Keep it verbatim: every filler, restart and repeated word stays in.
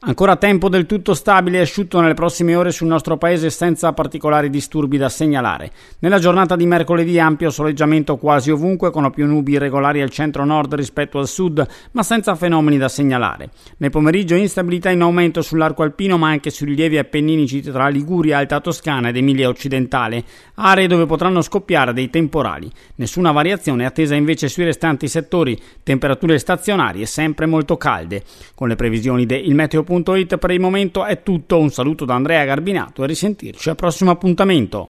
Ancora tempo del tutto stabile e asciutto nelle prossime ore sul nostro paese senza particolari disturbi da segnalare. Nella giornata di mercoledì ampio soleggiamento quasi ovunque con più nubi irregolari al centro-nord rispetto al sud, ma senza fenomeni da segnalare. Nel pomeriggio instabilità in aumento sull'arco alpino ma anche sui rilievi appenninici tra Liguria, Alta Toscana ed Emilia Occidentale, aree dove potranno scoppiare dei temporali. Nessuna variazione attesa invece sui restanti settori, temperature stazionarie sempre molto calde. Con le previsioni del Meteo punto it per il momento è tutto, un saluto da Andrea Garbinato e risentirci al prossimo appuntamento.